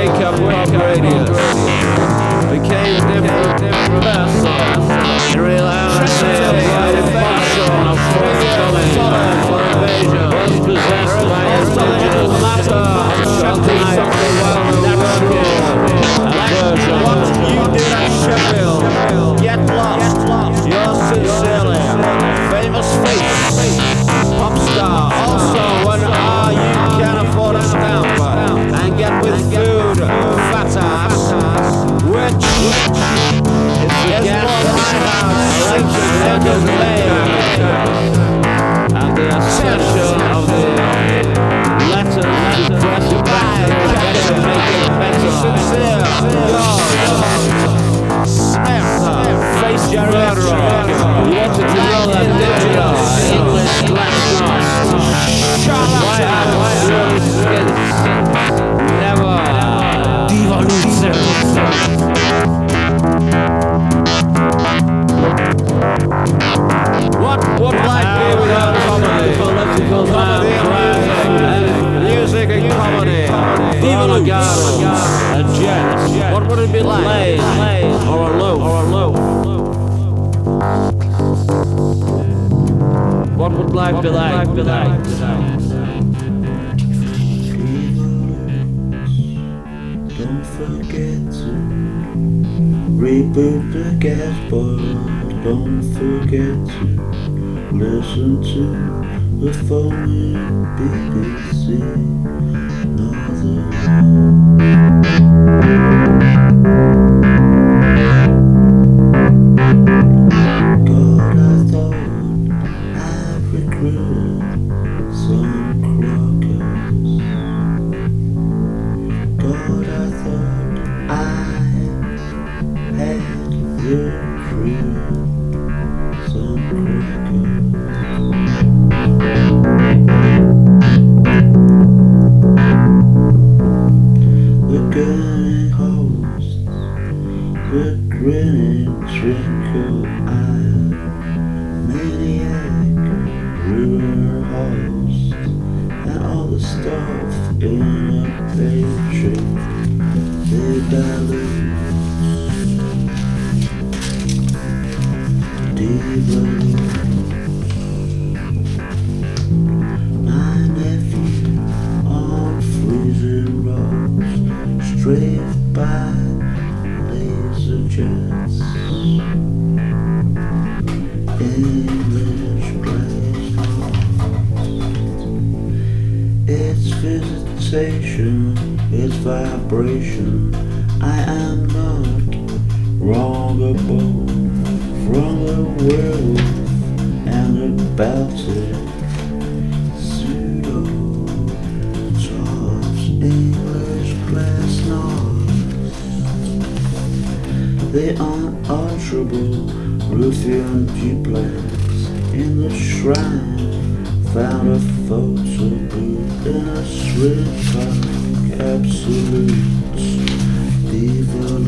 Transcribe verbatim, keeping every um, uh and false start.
wake up Bob Radius became a different, different person. In reality, a function of forthcoming for invasion was possessed by indigenous matter, something something well natural, and version. What you did at Sheffield, get lost, you're sincerely famous face, pop star. Also, when ah, you can afford a stamp and get with food, fat ass, which is the gas electric second layer, and the ascension of the letters to press back to make it better. Sincere, Smith, face geriatric. You wanted to know that, did you? English glasnost. Why I really scared never devolution. What would life be without comedy? Political comedy and music and comedy. Devolution and jazz. What would it be like? Lays or a loaf or a loaf? What would life be like? Be like? Don't forget to reboot the gas boiler. Don't forget to listen to the phony B B C Northern. God, I thought I'd recruited some crackers. God, I thought I had recruited some crackers. The grinning hosts, the grinning twinkle eye, maniac, ruler host, and all the stuff in a pastry they dilute, devolute. My nephew on freezing roads, strafed by laser jets, English glass. It's visitation, it's vibration. I am not wrongable from the werewolf and the belted pseudo tops, English glass knobs. The unalterable Ruffian duplex in the shrine found a photo booth in a Swiss absolute. Devolute.